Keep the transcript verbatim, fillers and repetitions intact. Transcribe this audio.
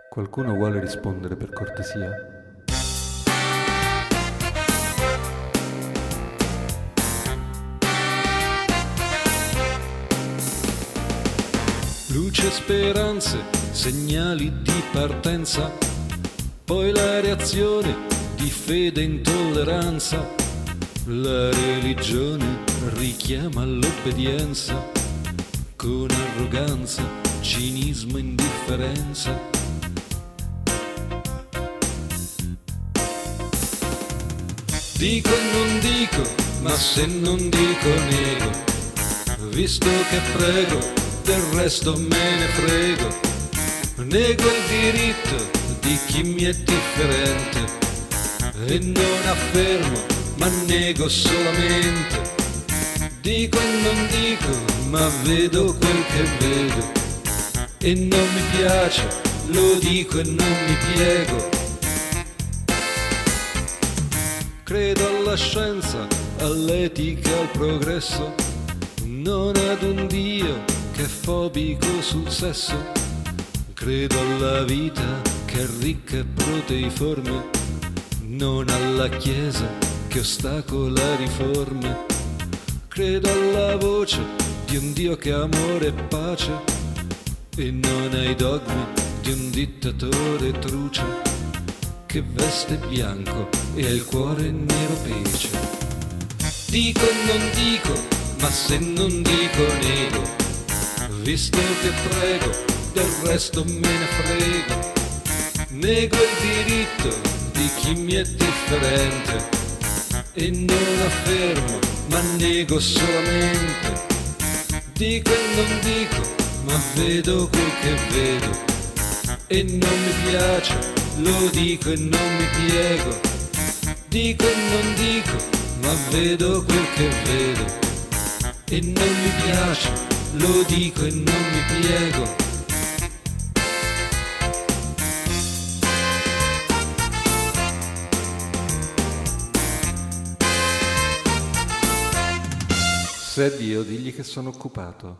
Qualcuno vuole rispondere per cortesia? Luce, speranze, segnali di partenza, poi la reazione di fede e intolleranza. La religione richiama l'obbedienza, con arroganza, cinismo e indifferenza. Dico e non dico, ma se non dico nego, visto che prego, del resto me ne frego. Nego il diritto di chi mi è differente e non affermo, ma nego solamente. Dico e non dico, ma vedo quel che vedo e non mi piace, lo dico e non mi piego. Credo alla scienza, all'etica, al progresso, non ad un Dio che è fobico sul sesso. Credo alla vita che è ricca e proteiforme, non alla Chiesa che ostacola riforme. Credo alla voce di un Dio che è amore e pace e non ai dogmi di un dittatore truce che veste bianco e ha il cuore nero pece. Dico e non dico, ma se non dico nego, visto che prego, del resto me ne frego. Nego il diritto di chi mi è differente e non affermo, ma nego solamente. Dico e non dico, ma vedo quel che vedo e non mi piace, lo dico e non mi piego. Dico e non dico, ma vedo quel che vedo e non mi piace, lo dico e non mi piego. Se è Dio, digli che sono occupato.